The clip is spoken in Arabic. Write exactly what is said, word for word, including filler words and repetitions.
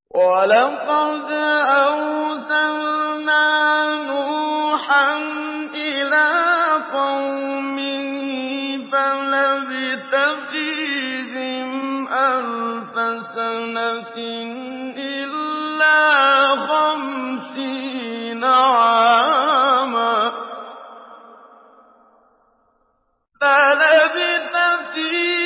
وَلَقَدْ أَرْسَلْنَا نُوحًا إِلَىٰ قَوْمِهِ فَلَبِثَ فِيهِمْ أَلْفَ سَنَةٍ إِلَّا خَمْسِينَ عَامًا